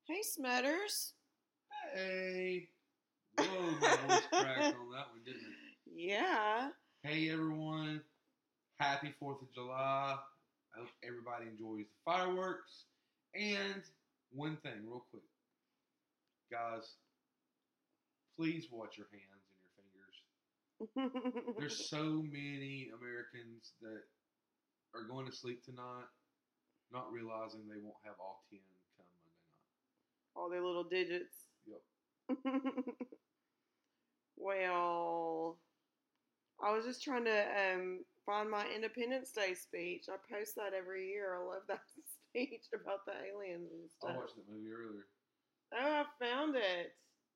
Hey, Smutters. Hey. Whoa, my voice cracked on that one, didn't it? Yeah. Hey, everyone. Happy 4th of July. I hope everybody enjoys the fireworks. And one thing, real quick. Guys, please watch your hands and your fingers. There's so many Americans that are going to sleep tonight not realizing they won't have all 10 come Monday night. All their little digits. Yep. Well, I was just trying to find my Independence Day speech. I post that every year. I love that speech about the aliens and I stuff. watched that movie earlier. Oh, I found it.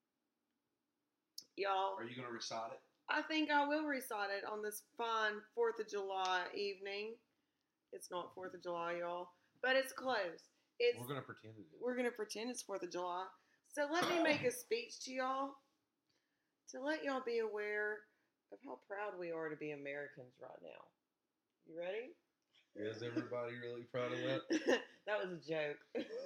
Y'all. Are you going to recite it? I think I will recite it on this fine 4th of July evening. It's not 4th of July, y'all, but it's close. We're going to pretend it is. We're going to pretend it's 4th of July. So let me make a speech to y'all to let y'all be aware of how proud we are to be Americans right now. You ready? Is everybody really proud of that? That was a joke.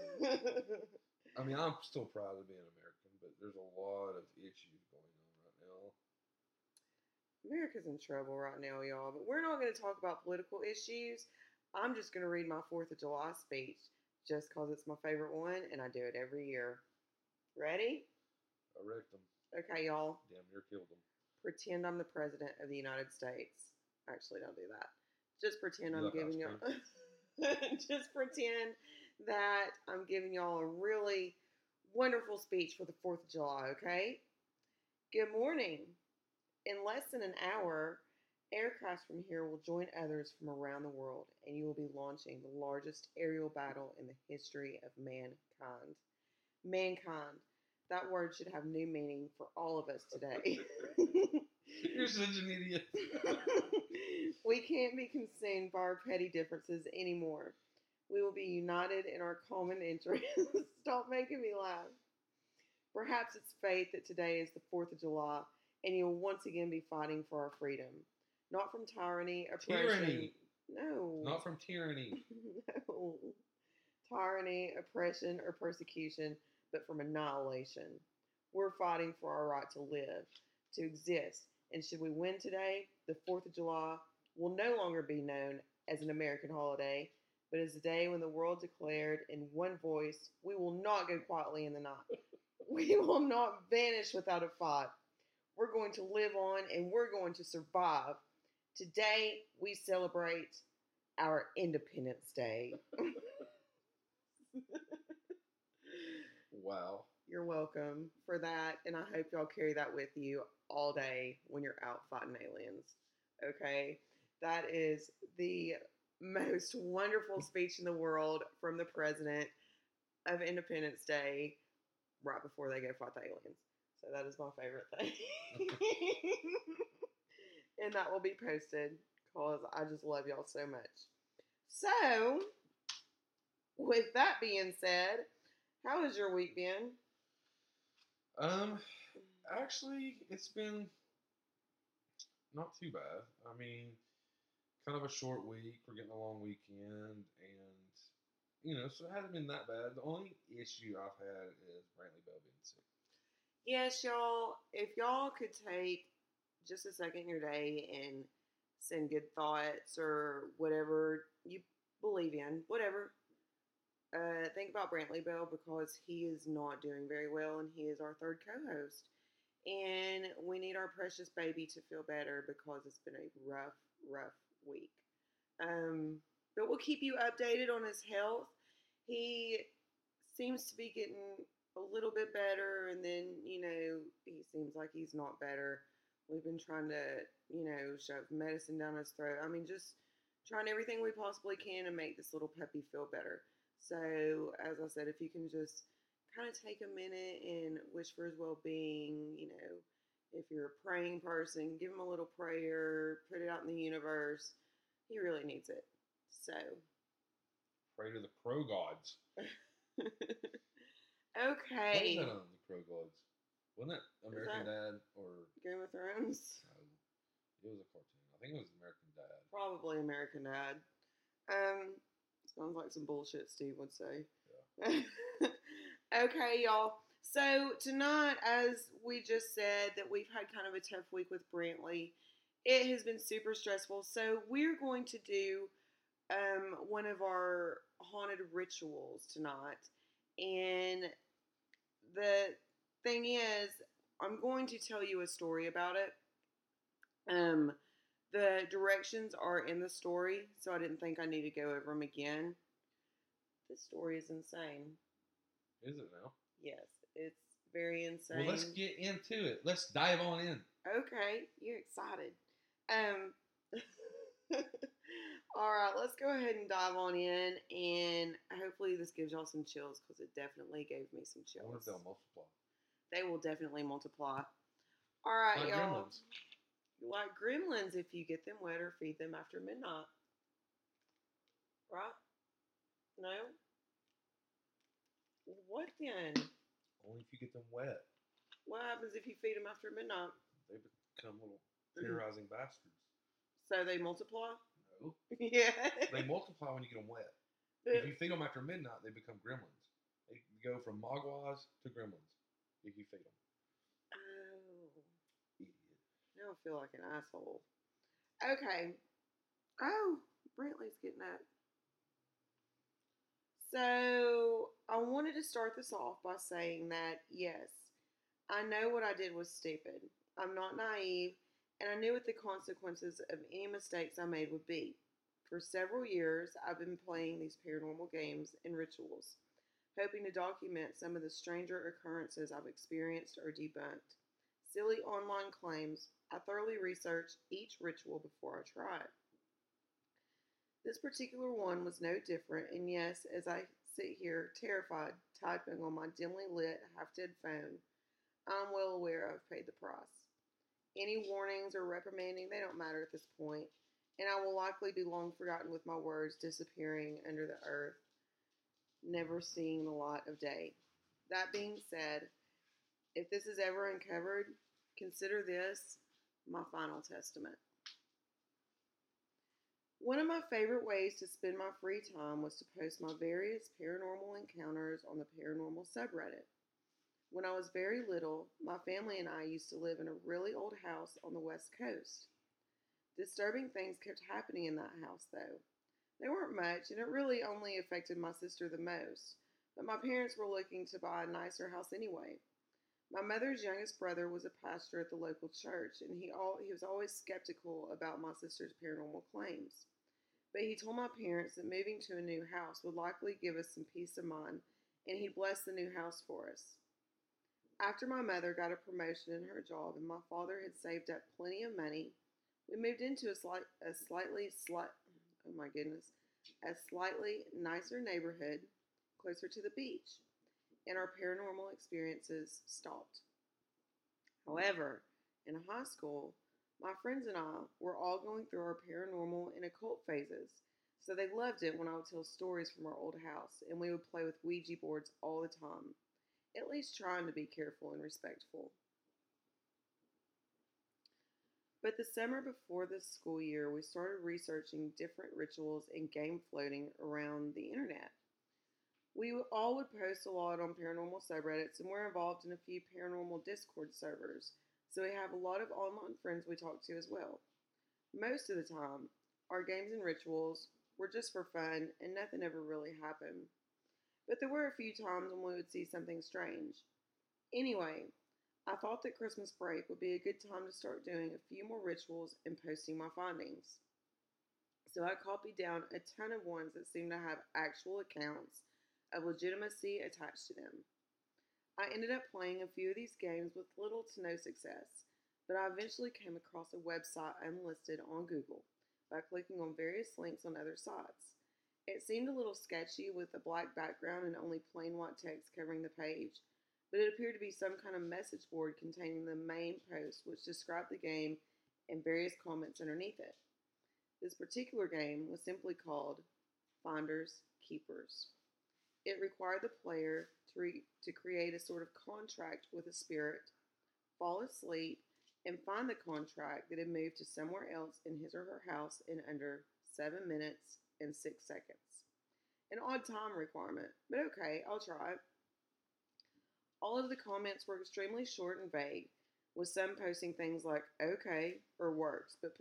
I mean, I'm still proud of being American, but there's a lot of issues going on right now. America's in trouble right now, y'all, but we're not going to talk about political issues. I'm just going to read my 4th of July speech just because it's my favorite one, and I do it every year. Ready? I wrecked them. Okay, y'all. Damn near killed them. Pretend I'm the President of the United States. Actually, don't do that. Just pretend I'm giving y'all... Just pretend that I'm giving y'all a really wonderful speech for the 4th of July, okay? Good morning. In less than an hour, aircraft from here will join others from around the world, and you will be launching the largest aerial battle in the history of mankind. Mankind. That word should have new meaning for all of us today. You're such an idiot. We can't be consumed by our petty differences anymore. We will be united in our common interests. Stop making me laugh. Perhaps it's fate that today is the 4th of July and you'll once again be fighting for our freedom. Not from tyranny, oppression. Tyranny. No. Not from tyranny. No. Tyranny, oppression, or persecution, but from annihilation. We're fighting for our right to live, to exist. And should we win today, the 4th of July will no longer be known as an American holiday, but as the day when the world declared in one voice, we will not go quietly in the night. We will not vanish without a fight. We're going to live on and we're going to survive. Today, we celebrate our Independence Day. Wow. You're welcome for that, and I hope y'all carry that with you all day when you're out fighting aliens. Okay? That is the most wonderful speech in the world from the president of Independence Day right before they go fight the aliens. So that is my favorite thing. And that will be posted because I just love y'all so much. So, with that being said, how has your week been? Actually, it's been not too bad. I mean, kind of a short week. We're getting a long weekend, and so it hasn't been that bad. The only issue I've had is Brantley Bell being sick. Yes, y'all. If y'all could take just a second in your day and send good thoughts or whatever you believe in, whatever. Think about Brantley Bell because he is not doing very well and he is our third co-host. And we need our precious baby to feel better because it's been a rough week. But we'll keep you updated on his health. He seems to be getting a little bit better, and then, he seems like he's not better. We've been trying to, shove medicine down his throat. I mean, just trying everything we possibly can to make this little puppy feel better. So, as I said, if you can just kind of take a minute and wish for his well-being, if you're a praying person, give him a little prayer, put it out in the universe. He really needs it. So. Pray to the Crow Gods. Okay. What was that on the Crow Gods? Wasn't that American Dad or Game of Thrones? No, it was a cartoon. I think it was American Dad. Probably American Dad. Sounds like some bullshit Steve would say. Yeah. Okay, y'all. So tonight, as we just said, that we've had kind of a tough week with Brantley. It has been super stressful. So we're going to do one of our haunted rituals tonight, and the thing is, I'm going to tell you a story about it. Um, the directions are in the story, so I didn't think I need to go over them again. This story is insane. Is it now? Yes, it's very insane. Well, let's get into it. Let's dive on in. Okay, you're excited. Um, all right, let's go ahead and dive on in, and hopefully this gives y'all some chills because it definitely gave me some I wonder if chills. they'll multiply. They will definitely multiply. All right, Like y'all. gremlins. Like gremlins if you get them wet or feed them after midnight. Right? No? What then? Only if you get them wet. What happens if you feed them after midnight? They become little terrorizing bastards. So they multiply? No. Yeah. They multiply when you get them wet. If you feed them after midnight, they become gremlins. They go from mogwais to gremlins if you feed them. Oh. Idiot. Now I feel like an asshole. Okay. Oh, Brantley's getting up. So I wanted to start this off by saying that, yes, I know what I did was stupid. I'm not naive, and I knew what the consequences of any mistakes I made would be. For several years, I've been playing these paranormal games and rituals, hoping to document some of the stranger occurrences I've experienced or debunked. Silly online claims, I thoroughly researched each ritual before I tried. This particular one was no different, and yes, as I sit here terrified, typing on my dimly lit, half dead phone, I'm well aware I've paid the price. Any warnings or reprimanding, they don't matter at this point, and I will likely be long forgotten with my words disappearing under the earth, never seeing the light of day. That being said, if this is ever uncovered, consider this my final testament. One of my favorite ways to spend my free time was to post my various paranormal encounters on the paranormal subreddit. When I was very little, my family and I used to live in a really old house on the West Coast. Disturbing things kept happening in that house, though. They weren't much, and it really only affected my sister the most, but my parents were looking to buy a nicer house anyway. My mother's youngest brother was a pastor at the local church, and he was always skeptical about my sister's paranormal claims. But he told my parents that moving to a new house would likely give us some peace of mind, and he'd bless the new house for us. After my mother got a promotion in her job and my father had saved up plenty of money, we moved into a slightly nicer neighborhood closer to the beach, and our paranormal experiences stopped. However, in high school, my friends and I were all going through our paranormal and occult phases, so they loved it when I would tell stories from our old house, and we would play with Ouija boards all the time, at least trying to be careful and respectful. But the summer before the school year, we started researching different rituals and game floating around the internet. We all would post a lot on paranormal subreddits, and we're involved in a few paranormal Discord servers, so we have a lot of online friends we talk to as well. Most of the time, our games and rituals were just for fun, and nothing ever really happened. But there were a few times when we would see something strange. Anyway, I thought that Christmas break would be a good time to start doing a few more rituals and posting my findings. So I copied down a ton of ones that seemed to have actual accounts of legitimacy attached to them. I ended up playing a few of these games with little to no success, but I eventually came across a website unlisted on Google by clicking on various links on other sites. It seemed a little sketchy with a black background and only plain white text covering the page, but it appeared to be some kind of message board containing the main post which described the game and various comments underneath it. This particular game was simply called Finders Keepers. It required the player to create a sort of contract with a spirit, fall asleep, and find the contract that had moved to somewhere else in his or her house in under 7 minutes and 6 seconds. An odd time requirement, but okay, I'll try it. All of the comments were extremely short and vague, with some posting things like "okay" or "works," but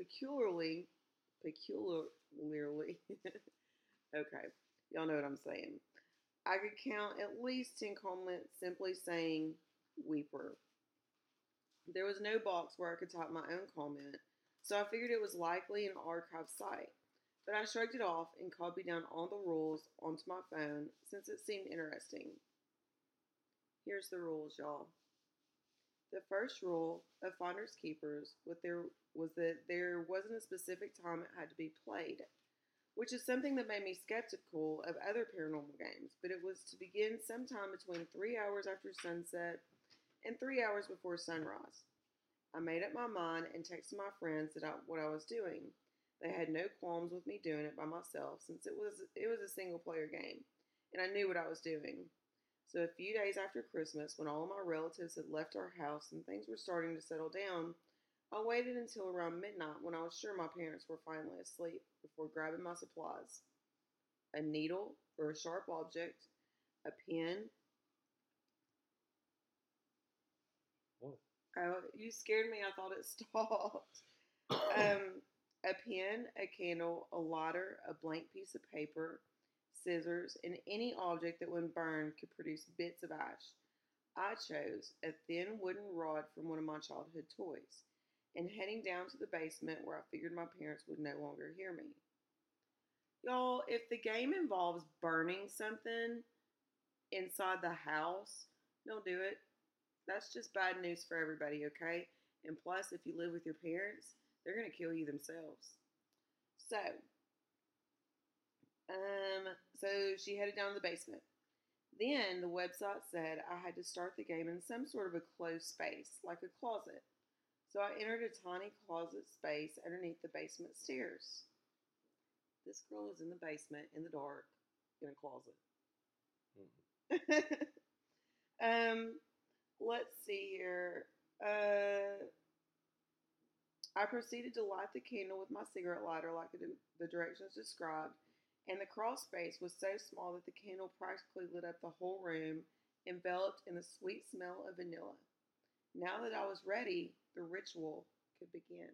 peculiarly, okay, y'all know what I'm saying. I could count at least 10 comments simply saying "weeper." There was no box where I could type my own comment, so I figured it was likely an archive site. But I shrugged it off and copied down all the rules onto my phone since it seemed interesting. Here's the rules, y'all. The first rule of Finders Keepers was that there wasn't a specific time it had to be played, which is something that made me skeptical of other paranormal games, but it was to begin sometime between 3 hours after sunset and 3 hours before sunrise. I made up my mind and texted my friends what I was doing. They had no qualms with me doing it by myself since it was a single player game, and I knew what I was doing. So a few days after Christmas, when all of my relatives had left our house and things were starting to settle down, I waited until around midnight when I was sure my parents were finally asleep before grabbing my supplies: a needle or a sharp object, a pen. What? Oh, you scared me. I thought it stopped. Um, a pen, a candle, a lighter, a blank piece of paper, scissors, and any object that, when burned, could produce bits of ash. I chose a thin wooden rod from one of my childhood toys, and heading down to the basement where I figured my parents would no longer hear me. Y'all, if the game involves burning something inside the house, don't do it. That's just bad news for everybody, okay? And plus, if you live with your parents, they're going to kill you themselves. So, so she headed down to the basement. Then the website said I had to start the game in some sort of a closed space, like a closet. So I entered a tiny closet space underneath the basement stairs. This girl is in the basement in the dark in a closet. Let's see here. I proceeded to light the candle with my cigarette lighter like the directions described, and the crawl space was so small that the candle practically lit up the whole room, enveloped in the sweet smell of vanilla. Now that I was ready, the ritual could begin.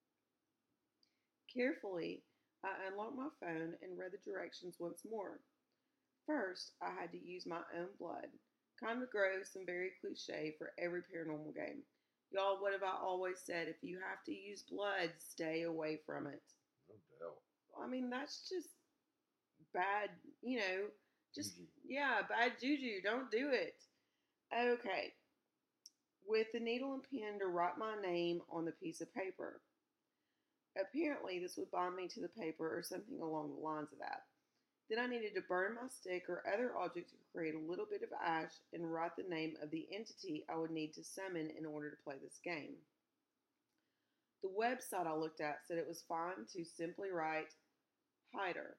Carefully, I unlocked my phone and read the directions once more. First, I had to use my own blood. Kind of gross and very cliche for every paranormal game. Y'all, what have I always said? If you have to use blood, stay away from it. No doubt. I mean, that's just bad, just, Juju. yeah, bad juju. Don't do it. Okay. With the needle and pen to write my name on the piece of paper. Apparently, this would bind me to the paper or something along the lines of that. Then I needed to burn my stick or other object to create a little bit of ash and write the name of the entity I would need to summon in order to play this game. The website I looked at said it was fine to simply write Hider,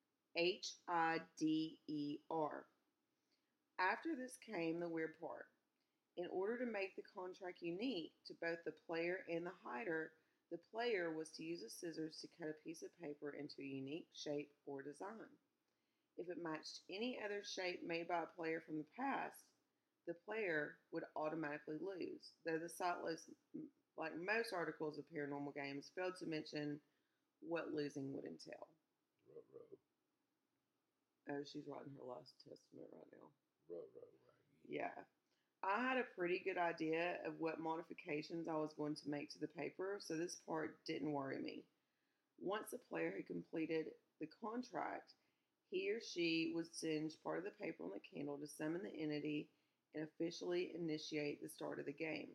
Hider. After this came the weird part. In order to make the contract unique to both the player and the hider, the player was to use a scissors to cut a piece of paper into a unique shape or design. If it matched any other shape made by a player from the past, the player would automatically lose, though the site lists, like most articles of paranormal games, failed to mention what losing would entail. Ruh-roh. Oh, she's writing her last testament right now. Ruh-roh. Yeah. I had a pretty good idea of what modifications I was going to make to the paper, so this part didn't worry me. Once the player had completed the contract, he or she would singe part of the paper on the candle to summon the entity and officially initiate the start of the game.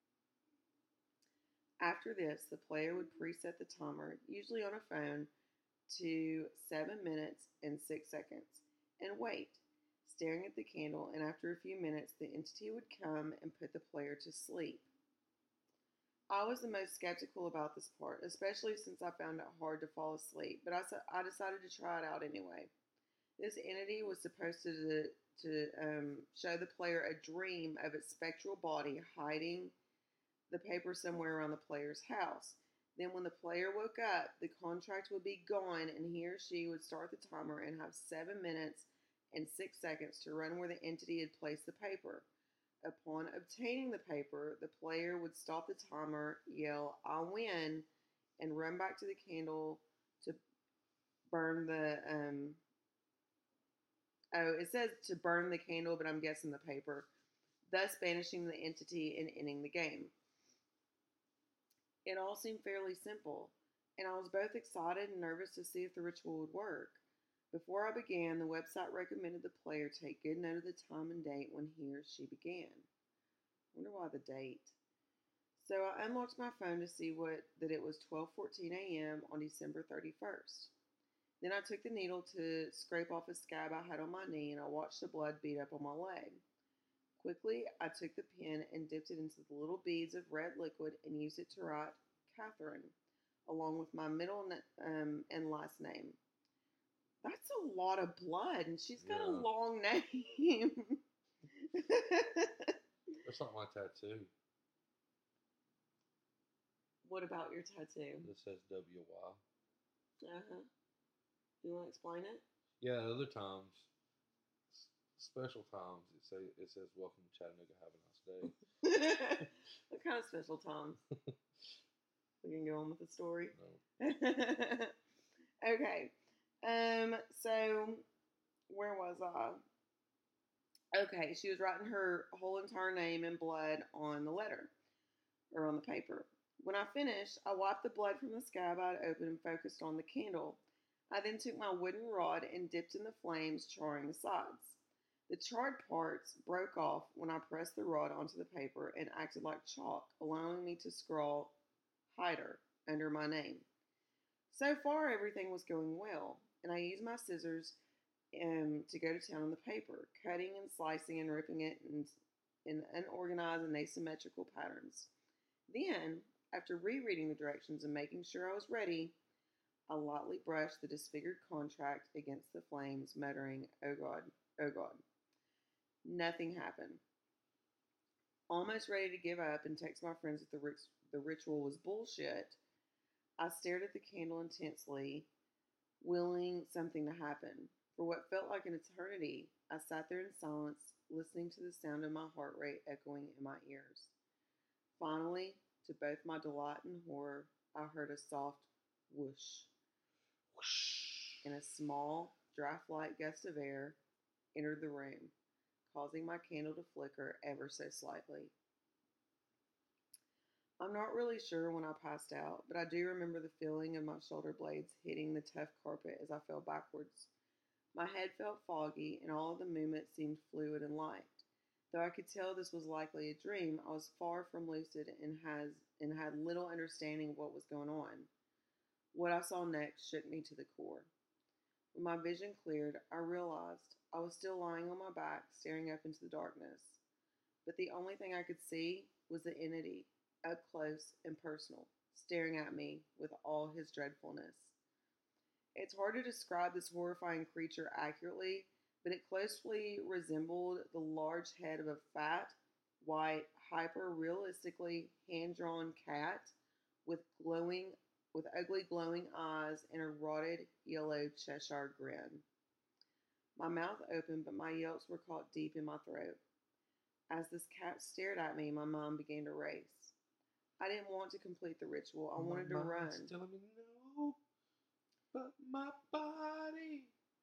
After this, the player would preset the timer, usually on a phone, to 7 minutes and 6 seconds, and wait, staring at the candle, and after a few minutes, the entity would come and put the player to sleep. I was the most skeptical about this part, especially since I found it hard to fall asleep, but I decided to try it out anyway. This entity was supposed to show the player a dream of its spectral body hiding the paper somewhere around the player's house. Then when the player woke up, the contract would be gone and he or she would start the timer and have 7 minutes and 6 seconds to run where the entity had placed the paper. Upon obtaining the paper, the player would stop the timer, yell, "I win," and run back to the candle to burn the. Oh, it says to burn the candle, but I'm guessing the paper, thus banishing the entity and ending the game. It all seemed fairly simple, and I was both excited and nervous to see if the ritual would work. Before I began, the website recommended the player take good note of the time and date when he or she began. I wonder why the date. So I unlocked my phone to see that it was 12:14 a.m. on December 31st. Then I took the needle to scrape off a scab I had on my knee, and I watched the blood bead up on my leg. Quickly, I took the pen and dipped it into the little beads of red liquid and used it to write Catherine, along with my middle and last name. That's a lot of blood, and she's got a long name. That's not my tattoo. What about your tattoo? This says WY. Uh-huh. You want to explain it? Yeah, other times, special times, it says "Welcome to Chattanooga. Have a nice day." What kind of special times? We can go on with the story. No. Okay. So where was I? Okay, she was writing her whole entire name in blood on the letter or on the paper. When I finished, I wiped the blood from the scab I'd opened and focused on the candle. I then took my wooden rod and dipped in the flames, charring the sides. The charred parts broke off when I pressed the rod onto the paper and acted like chalk, allowing me to scrawl Hyder under my name. So far, everything was going well, and I used my scissors to go to town on the paper, cutting and slicing and ripping it in unorganized and asymmetrical patterns. Then, after rereading the directions and making sure I was ready, I lightly brushed the disfigured contract against the flames, muttering, "Oh God, oh God." Nothing happened. Almost ready to give up and text my friends that the ritual was bullshit, I stared at the candle intensely, willing something to happen. For what felt like an eternity, I sat there in silence, listening to the sound of my heart rate echoing in my ears. Finally, to both my delight and horror, I heard a soft whoosh, and a small, draft-like gust of air entered the room, causing my candle to flicker ever so slightly. I'm not really sure when I passed out, but I do remember the feeling of my shoulder blades hitting the tough carpet as I fell backwards. My head felt foggy, and all of the movement seemed fluid and light. Though I could tell this was likely a dream, I was far from lucid and had little understanding of what was going on. What I saw next shook me to the core. When my vision cleared, I realized I was still lying on my back, staring up into the darkness. But the only thing I could see was the entity, up close and personal, staring at me with all his dreadfulness. It's hard to describe this horrifying creature accurately, but it closely resembled the large head of a fat, white, hyper-realistically hand-drawn cat with ugly glowing eyes and a rotted yellow Cheshire grin. My mouth opened, but my yelps were caught deep in my throat. As this cat stared at me, my mind began to race. I didn't want to complete the ritual. I wanted to run. Telling me no, but my body.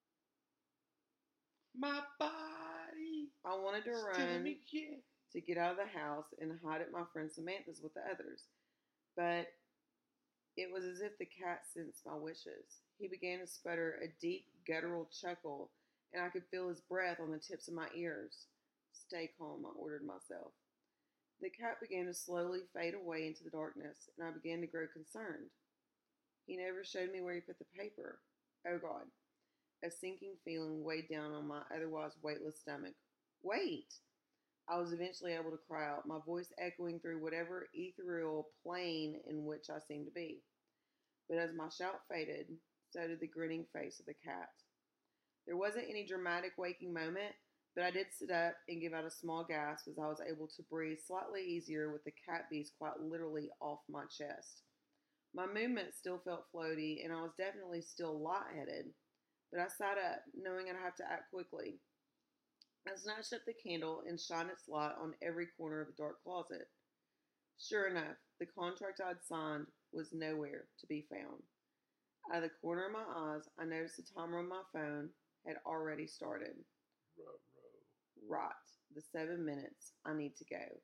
I wanted to run telling me yeah. to get out of the house and hide at my friend Samantha's with the others. But it was as if the cat sensed my wishes. He began to sputter a deep, guttural chuckle, and I could feel his breath on the tips of my ears. "Stay calm," I ordered myself. The cat began to slowly fade away into the darkness, and I began to grow concerned. He never showed me where he put the paper. Oh God. A sinking feeling weighed down on my otherwise weightless stomach. Wait! I was eventually able to cry out, my voice echoing through whatever ethereal plane in which I seemed to be. But as my shout faded, so did the grinning face of the cat. There wasn't any dramatic waking moment, but I did sit up and give out a small gasp as I was able to breathe slightly easier with the cat beast quite literally off my chest. My movement still felt floaty, and I was definitely still lightheaded, but I sat up, knowing I'd have to act quickly. I snatched up the candle and shined its light on every corner of the dark closet. Sure enough, the contract I'd signed was nowhere to be found. Out of the corner of my eyes, I noticed the timer on my phone had already started. Row. Right, the 7 minutes. I need to go.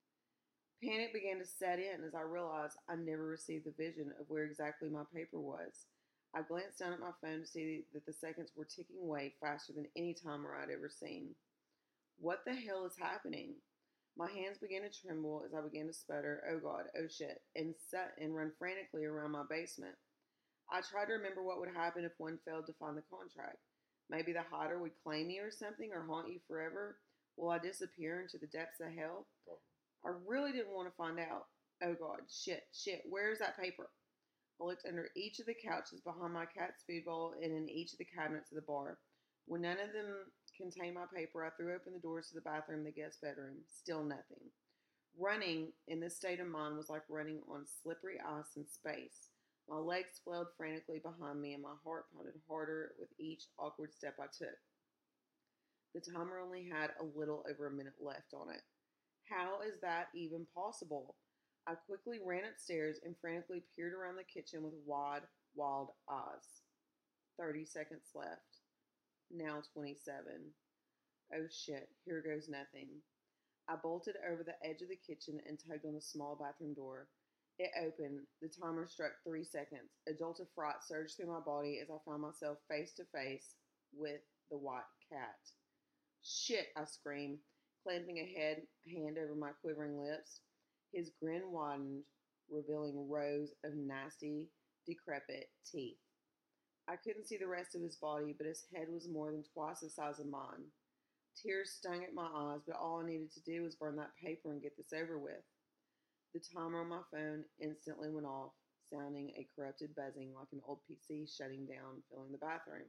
Panic began to set in as I realized I never received the vision of where exactly my paper was. I glanced down at my phone to see that the seconds were ticking away faster than any timer I'd ever seen. What the hell is happening? My hands began to tremble as I began to sputter, oh god, oh shit, and run frantically around my basement. I tried to remember what would happen if one failed to find the contract. Maybe the hider would claim you or something or haunt you forever. Will I disappear into the depths of hell? I really didn't want to find out. Oh god, shit, where's that paper? I looked under each of the couches, behind my cat's food bowl, and in each of the cabinets of the bar. When none of them contained my paper, I threw open the doors to the bathroom and the guest bedroom. Still nothing. Running in this state of mind was like running on slippery ice in space. My legs flailed frantically behind me, and my heart pounded harder with each awkward step I took. The timer only had a little over a minute left on it. How is that even possible? I quickly ran upstairs and frantically peered around the kitchen with wide, wild eyes. 30 seconds left. Now 27. Oh shit, here goes nothing. I bolted over the edge of the kitchen and tugged on the small bathroom door. It opened. The timer struck 3 seconds. A jolt of fright surged through my body as I found myself face to face with the white cat. Shit, I screamed, clamping a hand over my quivering lips. His grin widened, revealing rows of nasty, decrepit teeth. I couldn't see the rest of his body, but his head was more than twice the size of mine. Tears stung at my eyes, but all I needed to do was burn that paper and get this over with. The timer on my phone instantly went off, sounding a corrupted buzzing like an old PC shutting down, filling the bathroom.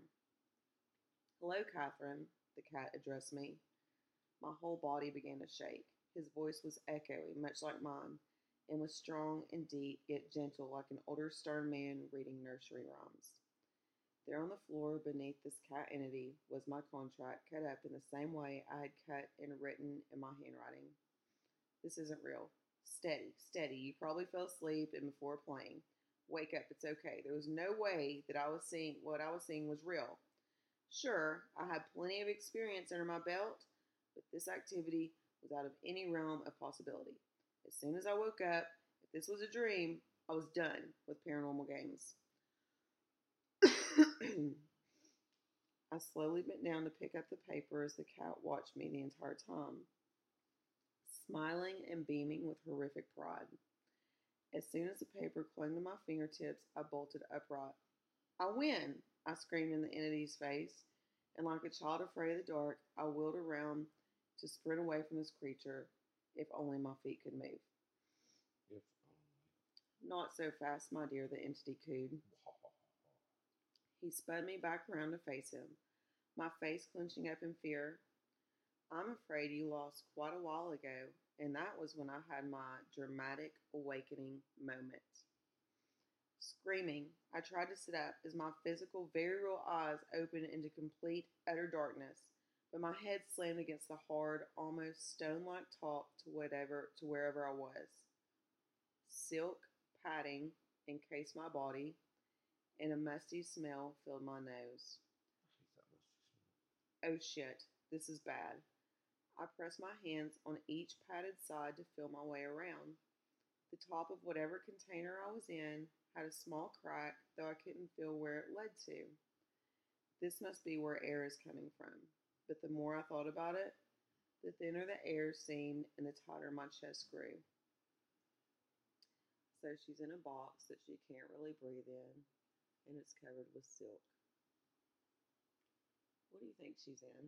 Hello, Catherine, the cat addressed me. My whole body began to shake. His voice was echoey, much like mine, and was strong and deep, yet gentle, like an older stern man reading nursery rhymes. There on the floor beneath this cat entity was my contract, cut up in the same way I had cut and written in my handwriting. This isn't real. Steady. You probably fell asleep and before playing. Wake up, it's okay. There was no way that what I was seeing was real. Sure, I had plenty of experience under my belt, but this activity was out of any realm of possibility. As soon as I woke up, if this was a dream, I was done with paranormal games. I slowly bent down to pick up the paper as the cat watched me the entire time, smiling and beaming with horrific pride. As soon as the paper clung to my fingertips, I bolted upright. I win! I screamed in the entity's face, and like a child afraid of the dark, I wheeled around to sprint away from this creature, if only my feet could move. If Not so fast, my dear, the entity cooed. He spun me back around to face him, my face clenching up in fear. I'm afraid you lost quite a while ago, and that was when I had my dramatic awakening moment. Screaming, I tried to sit up as my physical, very real eyes opened into complete, utter darkness, but my head slammed against the hard, almost stone-like top to wherever I was. Silk padding encased my body, and a musty smell filled my nose. Oh shit, this is bad. I pressed my hands on each padded side to feel my way around. The top of whatever container I was in had a small crack, though I couldn't feel where it led to. This must be where air is coming from, but the more I thought about it, the thinner the air seemed and the tighter my chest grew. So she's in a box that she can't really breathe in, and it's covered with silk. What do you think she's in?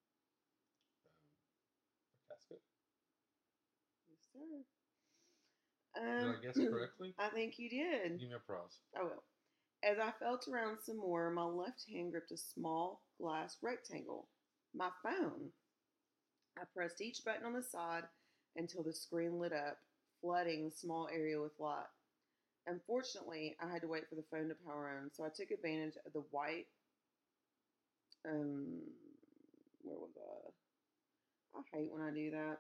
a casket. Yes, sir. Did I guess correctly? I think you did. Give me applause. I will. As I felt around some more, my left hand gripped a small glass rectangle. My phone. I pressed each button on the side until the screen lit up, flooding the small area with light. Unfortunately, I had to wait for the phone to power on, so I took advantage of the white, where was I? hate when I do that.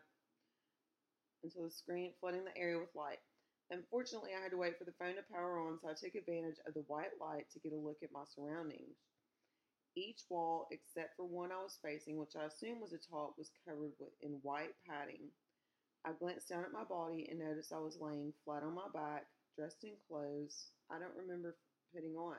Until the screen flooding the area with light. Unfortunately, I had to wait for the phone to power on, so I took advantage of the white light to get a look at my surroundings. Each wall, except for one I was facing, which I assumed was a top, was covered in white padding. I glanced down at my body and noticed I was laying flat on my back, dressed in clothes I don't remember putting on.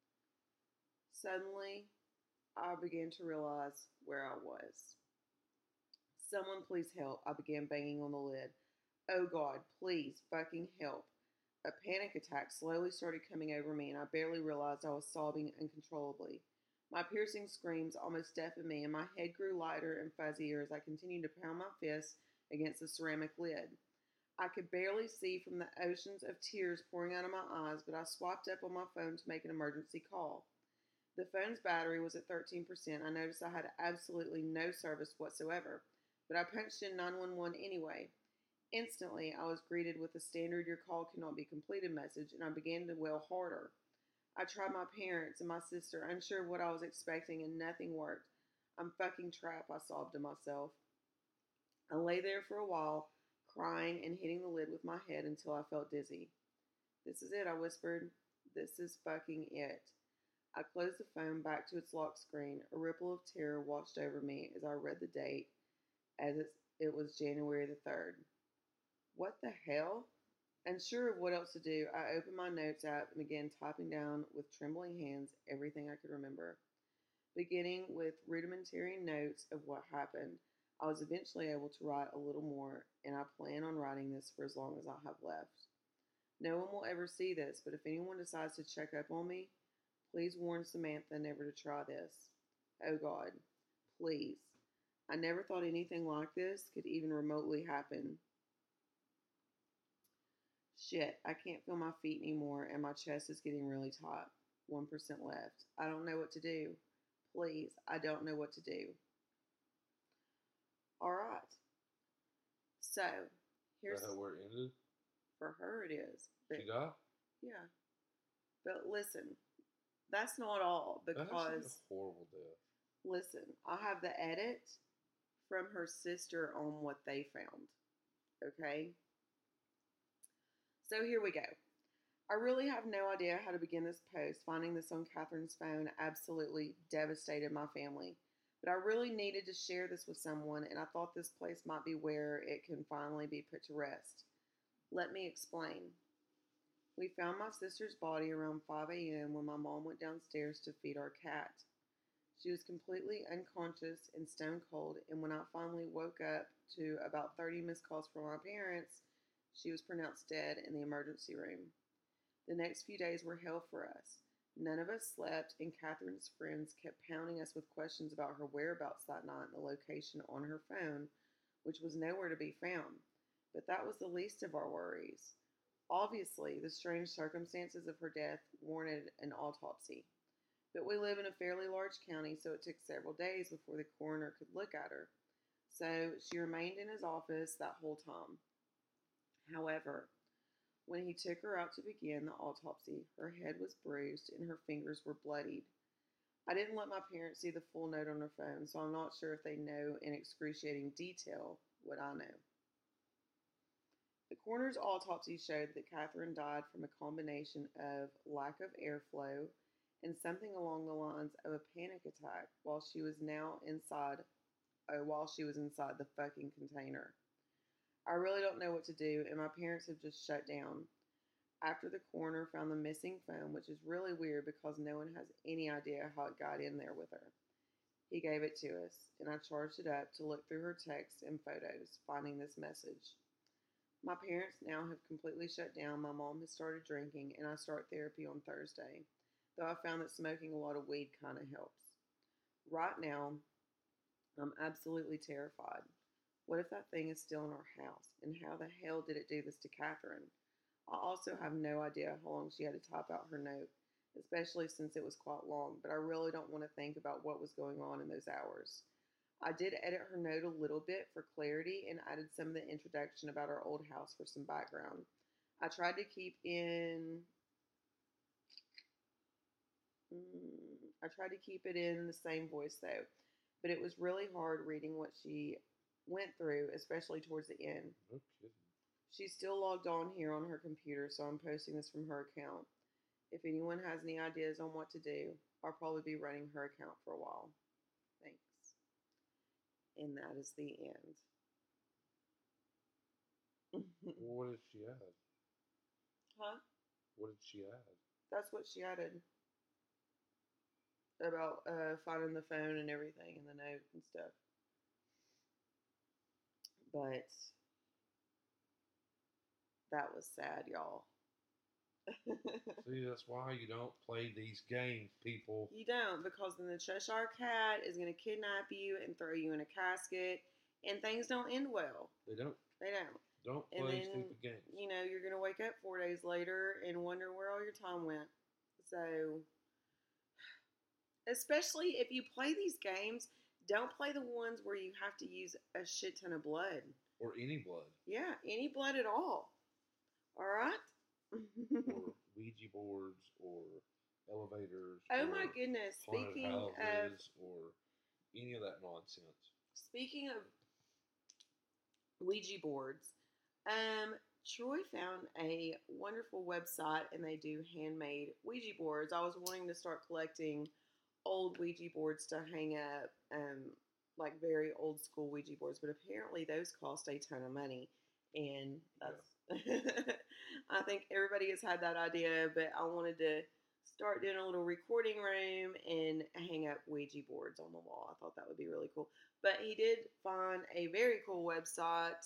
Suddenly, I began to realize where I was. Someone please help, I began banging on the lid. Oh God, please fucking help. A panic attack slowly started coming over me, and I barely realized I was sobbing uncontrollably. My piercing screams almost deafened me, and my head grew lighter and fuzzier as I continued to pound my fists against the ceramic lid. I could barely see from the oceans of tears pouring out of my eyes, but I swapped up on my phone to make an emergency call. The phone's battery was at 13%. I noticed I had absolutely no service whatsoever, but I punched in 911 anyway. Instantly, I was greeted with a standard "your call cannot be completed" message, and I began to wail harder. I tried my parents and my sister, unsure of what I was expecting, and nothing worked. I'm fucking trapped, I sobbed to myself. I lay there for a while, crying and hitting the lid with my head until I felt dizzy. This is it, I whispered. This is fucking it. I closed the phone back to its lock screen. A ripple of terror washed over me as I read the date, as it was January the 3rd. What the hell? Unsure of what else to do, I opened my notes app and began typing down with trembling hands everything I could remember. Beginning with rudimentary notes of what happened, I was eventually able to write a little more, and I plan on writing this for as long as I have left. No one will ever see this, but if anyone decides to check up on me, please warn Samantha never to try this. Oh God, please. I never thought anything like this could even remotely happen. Shit, I can't feel my feet anymore, and my chest is getting really taut. 1% left. I don't know what to do. Please, I don't know what to do. Alright. So, here's... Is that where it ended? For her it is. But, She died? yeah. But listen, that's not all, That's actually because... a horrible death. Listen, I have the edit from her sister on what they found. Okay? So here we go. I really have no idea how to begin this post. Finding this on Catherine's phone absolutely devastated my family. But I really needed to share this with someone, and I thought this place might be where it can finally be put to rest. Let me explain. We found my sister's body around 5 a.m. when my mom went downstairs to feed our cat. She was completely unconscious and stone cold, and when I finally woke up to about 30 missed calls from my parents, she was pronounced dead in the emergency room. The next few days were hell for us. None of us slept, and Catherine's friends kept pounding us with questions about her whereabouts that night and the location on her phone, which was nowhere to be found. But that was the least of our worries. Obviously, the strange circumstances of her death warranted an autopsy. But we live in a fairly large county, so it took several days before the coroner could look at her. So she remained in his office that whole time. However, when he took her out to begin the autopsy, her head was bruised and her fingers were bloodied. I didn't let my parents see the full note on her phone, so I'm not sure if they know in excruciating detail what I know. The coroner's autopsy showed that Catherine died from a combination of lack of airflow and something along the lines of a panic attack while she was inside the fucking container. I really don't know what to do, and my parents have just shut down. After the coroner found the missing phone, which is really weird because no one has any idea how it got in there with her, he gave it to us, and I charged it up to look through her texts and photos, finding this message. My parents now have completely shut down. My mom has started drinking, and I start therapy on Thursday, though I found that smoking a lot of weed kind of helps. Right now, I'm absolutely terrified. What if that thing is still in our house? And how the hell did it do this to Catherine? I also have no idea how long she had to type out her note, especially since it was quite long, but I really don't want to think about what was going on in those hours. I did edit her note a little bit for clarity and added some of the introduction about our old house for some background. I tried to keep it in the same voice though, but it was really hard reading what she went through, especially towards the end. No kidding. She's still logged on here on her computer, so I'm posting this from her account. If anyone has any ideas on what to do, I'll probably be running her account for a while. Thanks. And that is the end. Well, what did she add? Huh? What did she add? That's what she added. About finding the phone and everything and the note and stuff. But that was sad, y'all. See, that's why you don't play these games, people. You don't, because then the Cheshire Cat is going to kidnap you and throw you in a casket, and things don't end well. They don't. They don't. Don't And play then, stupid games. you know, you're going to wake up 4 days later and wonder where all your time went. So, especially if you play these games, don't play the ones where you have to use a shit ton of blood. Or any blood. Yeah, any blood at all. All right? Or Ouija boards, or elevators. Oh or my goodness. haunted Speaking houses, or any of that nonsense. Speaking of Ouija boards, Troy found a wonderful website and they do handmade Ouija boards. I was wanting to start collecting old Ouija boards to hang up, like very old school Ouija boards, but apparently those cost a ton of money. And that's, I think everybody has had that idea, but I wanted to start doing a little recording room and hang up Ouija boards on the wall. I thought that would be really cool. But he did find a very cool website.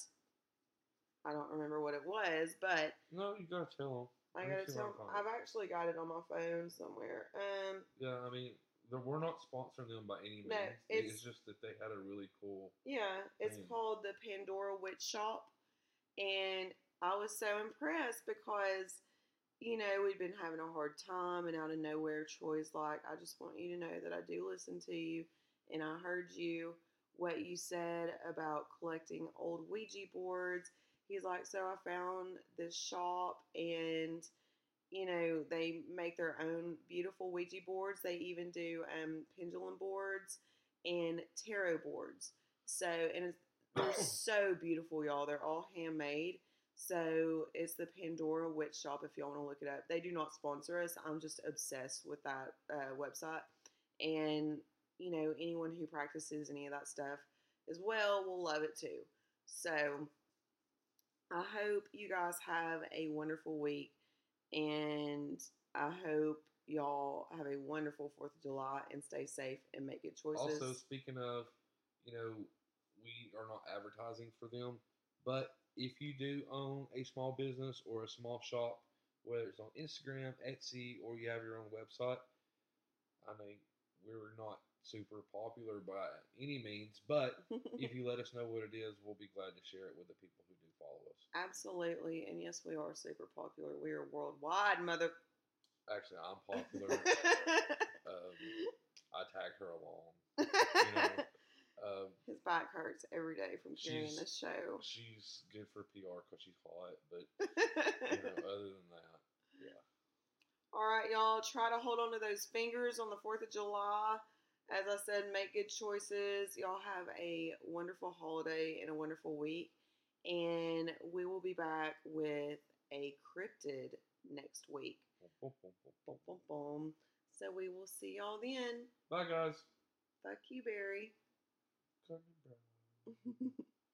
I don't remember what it was, but No, you gotta tell them. I gotta tell him. I've actually got it on my phone somewhere. Yeah, I mean, we're not sponsoring them by any means. No, it's just that they had a really cool. Yeah, it's thing. called the Pandora Witch Shop, and I was so impressed because, you know, we'd been having a hard time, and out of nowhere, Troy's like, "I just want you to know that I do listen to you, and I heard what you said about collecting old Ouija boards." He's like, "So I found this shop, and you know, they make their own beautiful Ouija boards. They even do pendulum boards and tarot boards. So, and they're so beautiful, y'all. They're all handmade. So it's the Pandora Witch Shop if y'all want to look it up. They do not sponsor us. I'm just obsessed with that website. And, you know, anyone who practices any of that stuff as well will love it too. So I hope you guys have a wonderful week. And I hope y'all have a wonderful 4th of July and stay safe and make good choices. Also, speaking of, you know, we are not advertising for them, but if you do own a small business or a small shop, whether it's on Instagram, Etsy, or you have your own website, I mean, we're not super popular by any means, but if you let us know what it is, we'll be glad to share it with the people who do follow us. Absolutely. And yes, we are super popular. We are worldwide, mother. Actually, I'm popular. I tag her along. You know, his back hurts every day from carrying this show. She's good for PR because she's hot, but you know, other than that, yeah. All right, y'all. Try to hold on to those fingers on the 4th of July. As I said, make good choices. Y'all have a wonderful holiday and a wonderful week. And we will be back with a cryptid next week. Boom, boom, boom, boom. Boom, boom, boom. So we will see y'all then. Bye, guys. Fuck you, Barry. Carmen Brown.